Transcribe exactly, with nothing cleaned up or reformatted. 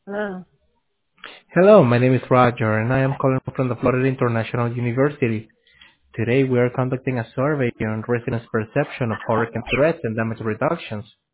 Hello. Hello, my name is Roger, and I am calling from the Florida International University. Today, we are conducting a survey on residents' perception of hurricane threats and damage reductions.